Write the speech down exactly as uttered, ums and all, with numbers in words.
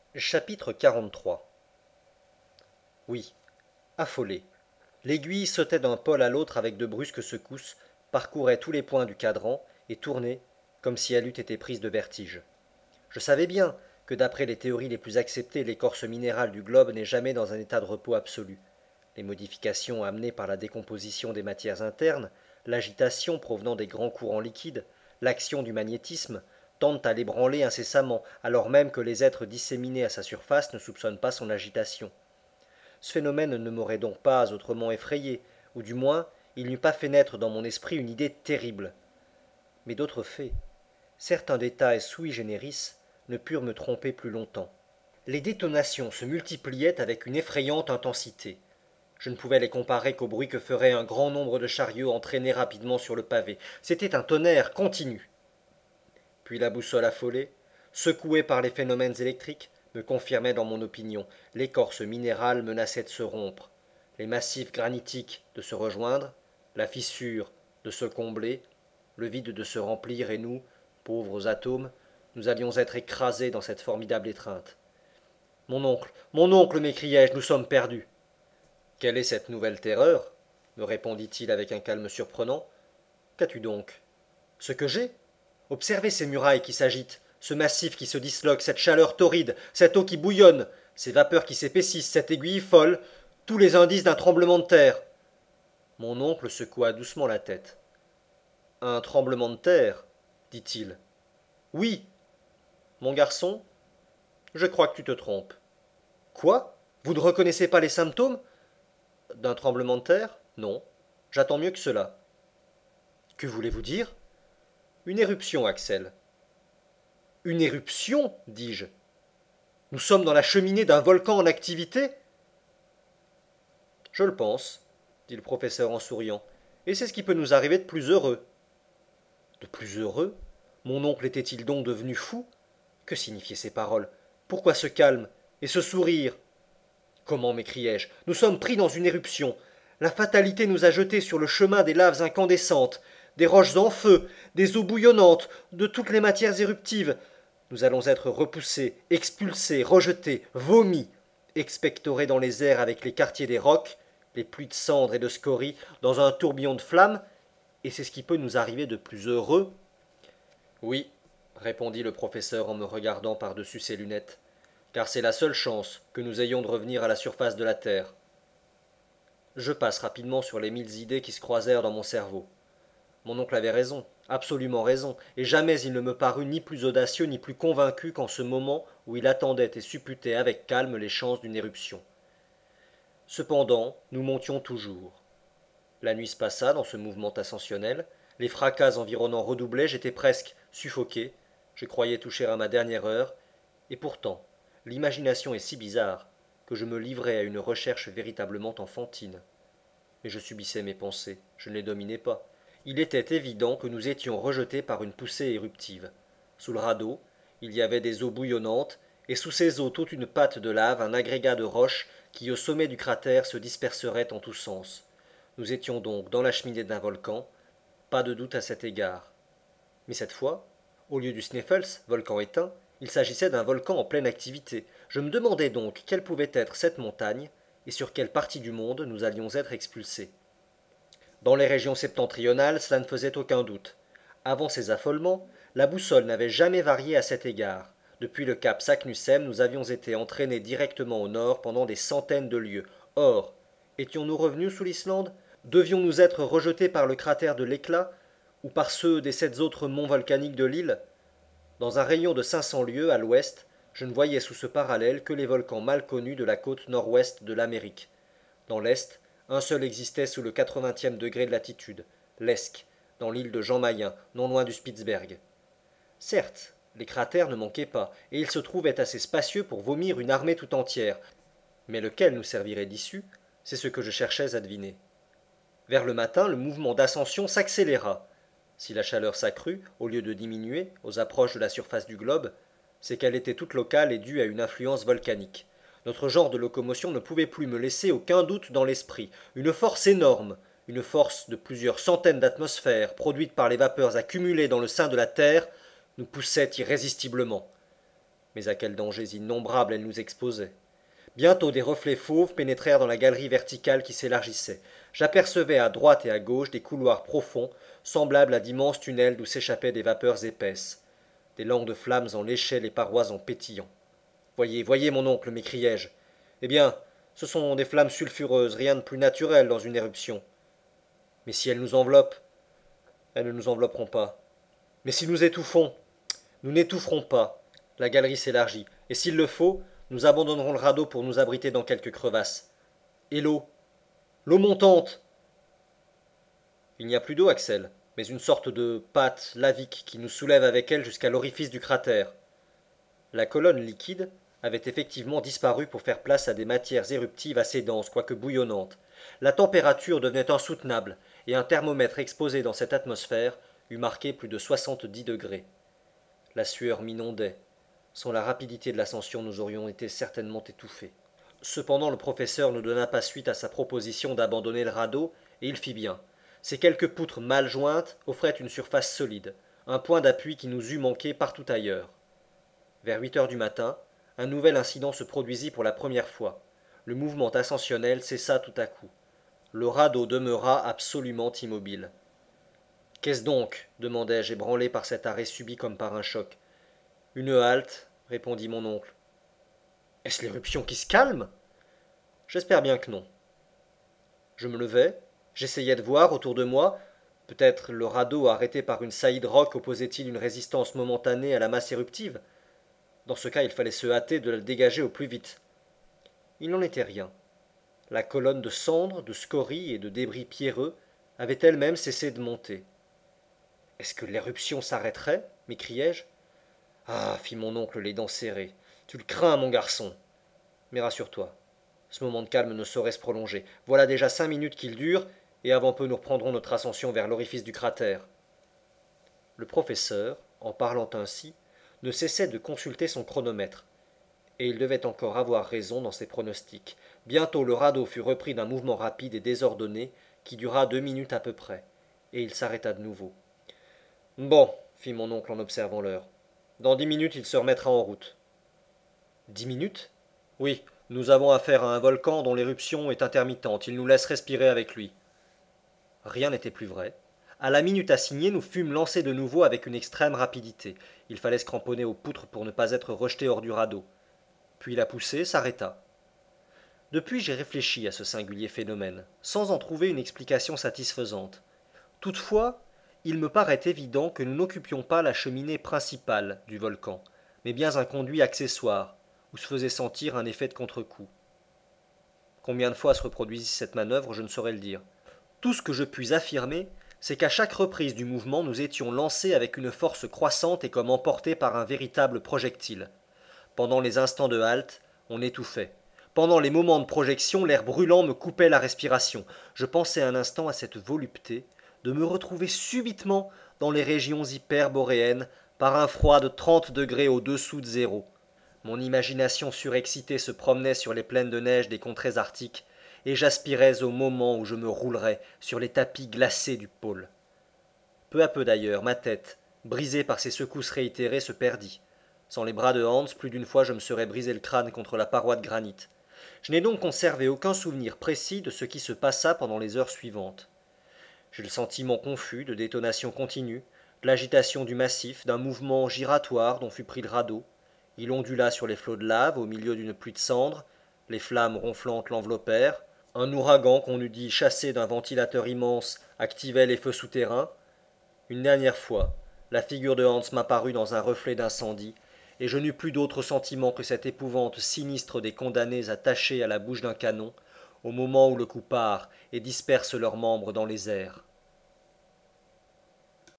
Chapitre quarante-trois. Oui, affolé. L'aiguille sautait d'un pôle à l'autre avec de brusques secousses, parcourait tous les points du cadran et tournait comme si elle eût été prise de vertige. Je savais bien que d'après les théories les plus acceptées, l'écorce minérale du globe n'est jamais dans un état de repos absolu. Les modifications amenées par la décomposition des matières internes, l'agitation provenant des grands courants liquides, l'action du magnétisme, tendent à l'ébranler incessamment, alors même que les êtres disséminés à sa surface ne soupçonnent pas son agitation. Ce phénomène ne m'aurait donc pas autrement effrayé, ou du moins il n'eût pas fait naître dans mon esprit une idée terrible. Mais d'autres faits, certains détails sui generis, ne purent me tromper plus longtemps. Les détonations se multipliaient avec une effrayante intensité. Je ne pouvais les comparer qu'au bruit que ferait un grand nombre de chariots entraînés rapidement sur le pavé. C'était un tonnerre continu. Puis la boussole affolée, secouée par les phénomènes électriques, me confirmait dans mon opinion. L'écorce minérale menaçait de se rompre, les massifs granitiques de se rejoindre, la fissure de se combler, le vide de se remplir, et nous, pauvres atomes, nous allions être écrasés dans cette formidable étreinte. Mon oncle, mon oncle, m'écriai-je, nous sommes perdus. Quelle est cette nouvelle terreur me répondit-il avec un calme surprenant. Qu'as-tu donc? Ce que j'ai? Observez ces murailles qui s'agitent, ce massif qui se disloque, cette chaleur torride, cette eau qui bouillonne, ces vapeurs qui s'épaississent, cette aiguille folle, tous les indices d'un tremblement de terre. Mon oncle secoua doucement la tête. Un tremblement de terre, dit-il. Oui, mon garçon, je crois que tu te trompes. Quoi? Vous ne reconnaissez pas les symptômes? D'un tremblement de terre? Non. J'attends mieux que cela. Que voulez-vous dire? Une éruption, Axel. Une éruption, dis-je. Nous sommes dans la cheminée d'un volcan en activité? Je le pense, dit le professeur en souriant, et c'est ce qui peut nous arriver de plus heureux. De plus heureux? Mon oncle était-il donc devenu fou? Que signifiaient ces paroles? Pourquoi ce calme et ce sourire? Comment, m'écriai-je, nous sommes pris dans une éruption. La fatalité nous a jetés sur le chemin des laves incandescentes, des roches en feu, des eaux bouillonnantes, de toutes les matières éruptives. Nous allons être repoussés, expulsés, rejetés, vomis, expectorés dans les airs avec les quartiers des rocs, les pluies de cendres et de scories, dans un tourbillon de flammes, et c'est ce qui peut nous arriver de plus heureux. Oui, répondit le professeur en me regardant par-dessus ses lunettes, car c'est la seule chance que nous ayons de revenir à la surface de la terre. Je passe rapidement sur les mille idées qui se croisèrent dans mon cerveau. Mon oncle avait raison, absolument raison, et jamais il ne me parut ni plus audacieux ni plus convaincu qu'en ce moment où il attendait et supputait avec calme les chances d'une éruption. Cependant, nous montions toujours. La nuit se passa dans ce mouvement ascensionnel, les fracas environnants redoublaient, j'étais presque suffoqué, je croyais toucher à ma dernière heure, et pourtant, l'imagination est si bizarre que je me livrais à une recherche véritablement enfantine. Mais je subissais mes pensées, je ne les dominais pas. Il était évident que nous étions rejetés par une poussée éruptive. Sous le radeau, il y avait des eaux bouillonnantes, et sous ces eaux toute une pâte de lave, un agrégat de roches qui au sommet du cratère se disperserait en tous sens. Nous étions donc dans la cheminée d'un volcan, pas de doute à cet égard. Mais cette fois, au lieu du Sneffels, volcan éteint, il s'agissait d'un volcan en pleine activité. Je me demandais donc quelle pouvait être cette montagne, et sur quelle partie du monde nous allions être expulsés. Dans les régions septentrionales, cela ne faisait aucun doute. Avant ces affolements, la boussole n'avait jamais varié à cet égard. Depuis le cap Saknussemm, nous avions été entraînés directement au nord pendant des centaines de lieues. Or, étions-nous revenus sous l'Islande? Devions-nous être rejetés par le cratère de l'Éclat, ou par ceux des sept autres monts volcaniques de l'île? Dans un rayon de cinq cents lieues à l'ouest, je ne voyais sous ce parallèle que les volcans mal connus de la côte nord-ouest de l'Amérique. Dans l'est, un seul existait sous le quatre-vingtième degré de latitude, l'Esque, dans l'île de Jean Mayen, non loin du Spitzberg. Certes, les cratères ne manquaient pas, et ils se trouvaient assez spacieux pour vomir une armée tout entière, mais lequel nous servirait d'issue, c'est ce que je cherchais à deviner. Vers le matin, le mouvement d'ascension s'accéléra. Si la chaleur s'accrut, au lieu de diminuer, aux approches de la surface du globe, c'est qu'elle était toute locale et due à une influence volcanique. Notre genre de locomotion ne pouvait plus me laisser aucun doute dans l'esprit. Une force énorme, une force de plusieurs centaines d'atmosphères, produite par les vapeurs accumulées dans le sein de la Terre, nous poussait irrésistiblement. Mais à quels dangers innombrables elle nous exposait. Bientôt des reflets fauves pénétrèrent dans la galerie verticale qui s'élargissait. J'apercevais à droite et à gauche des couloirs profonds, semblables à d'immenses tunnels d'où s'échappaient des vapeurs épaisses. Des langues de flammes en léchaient les parois en pétillant. Voyez, voyez, mon oncle, m'écriai-je. Eh bien, ce sont des flammes sulfureuses, rien de plus naturel dans une éruption. Mais si elles nous enveloppent, elles ne nous envelopperont pas. Mais si nous étouffons, nous n'étoufferons pas. La galerie s'élargit, et s'il le faut, nous abandonnerons le radeau pour nous abriter dans quelque crevasse. Et l'eau? L'eau montante? Il n'y a plus d'eau, Axel, mais une sorte de pâte lavique qui nous soulève avec elle jusqu'à l'orifice du cratère. La colonne liquide avait effectivement disparu pour faire place à des matières éruptives assez denses, quoique bouillonnantes. La température devenait insoutenable, et un thermomètre exposé dans cette atmosphère eût marqué plus de soixante-dix degrés. La sueur m'inondait. Sans la rapidité de l'ascension, nous aurions été certainement étouffés. Cependant, le professeur ne donna pas suite à sa proposition d'abandonner le radeau, et il fit bien. Ces quelques poutres mal jointes offraient une surface solide, un point d'appui qui nous eût manqué partout ailleurs. Vers huit heures du matin, un nouvel incident se produisit pour la première fois. Le mouvement ascensionnel cessa tout à coup. Le radeau demeura absolument immobile. Qu'est-ce donc demandai-je, ébranlé par cet arrêt subi comme par un choc. Une halte, répondit mon oncle. Est-ce l'éruption qui se calme? J'espère bien que non. Je me levai, j'essayai de voir autour de moi. Peut-être le radeau arrêté par une saillie de roc opposait-il une résistance momentanée à la masse éruptive. Dans ce cas, il fallait se hâter de le dégager au plus vite. Il n'en était rien. La colonne de cendres, de scories et de débris pierreux avait elle-même cessé de monter. Est-ce que l'éruption s'arrêterait? M'écriai-je. Ah, fit mon oncle les dents serrées. Tu le crains, mon garçon. Mais rassure-toi, ce moment de calme ne saurait se prolonger. Voilà déjà cinq minutes qu'il dure, et avant peu nous reprendrons notre ascension vers l'orifice du cratère. Le professeur, en parlant ainsi, ne cessait de consulter son chronomètre, et il devait encore avoir raison dans ses pronostics. Bientôt le radeau fut repris d'un mouvement rapide et désordonné, qui dura deux minutes à peu près, et il s'arrêta de nouveau. Bon, fit mon oncle en observant l'heure. Dans dix minutes il se remettra en route. Dix minutes? Oui, nous avons affaire à un volcan dont l'éruption est intermittente, il nous laisse respirer avec lui. Rien n'était plus vrai. À la minute assignée, nous fûmes lancés de nouveau avec une extrême rapidité. Il fallait se cramponner aux poutres pour ne pas être rejeté hors du radeau. Puis la poussée s'arrêta. Depuis, j'ai réfléchi à ce singulier phénomène, sans en trouver une explication satisfaisante. Toutefois, il me paraît évident que nous n'occupions pas la cheminée principale du volcan, mais bien un conduit accessoire, où se faisait sentir un effet de contre-coup. Combien de fois se reproduisit cette manœuvre, je ne saurais le dire. Tout ce que je puis affirmer, c'est qu'à chaque reprise du mouvement, nous étions lancés avec une force croissante et comme emportés par un véritable projectile. Pendant les instants de halte, on étouffait. Pendant les moments de projection, l'air brûlant me coupait la respiration. Je pensais un instant à cette volupté de me retrouver subitement dans les régions hyperboréennes par un froid de trente degrés au-dessous de zéro. Mon imagination surexcitée se promenait sur les plaines de neige des contrées arctiques, et j'aspirais au moment où je me roulerais sur les tapis glacés du pôle. Peu à peu d'ailleurs, ma tête, brisée par ces secousses réitérées, se perdit. Sans les bras de Hans, plus d'une fois je me serais brisé le crâne contre la paroi de granit. Je n'ai donc conservé aucun souvenir précis de ce qui se passa pendant les heures suivantes. J'ai le sentiment confus de détonation continue, de l'agitation du massif, d'un mouvement giratoire dont fut pris le radeau. Il ondula sur les flots de lave au milieu d'une pluie de cendres, les flammes ronflantes l'enveloppèrent, un ouragan qu'on eût dit chassé d'un ventilateur immense activait les feux souterrains. Une dernière fois, la figure de Hans m'apparut dans un reflet d'incendie, et je n'eus plus d'autre sentiment que cette épouvante sinistre des condamnés attachés à la bouche d'un canon, au moment où le coup part et disperse leurs membres dans les airs.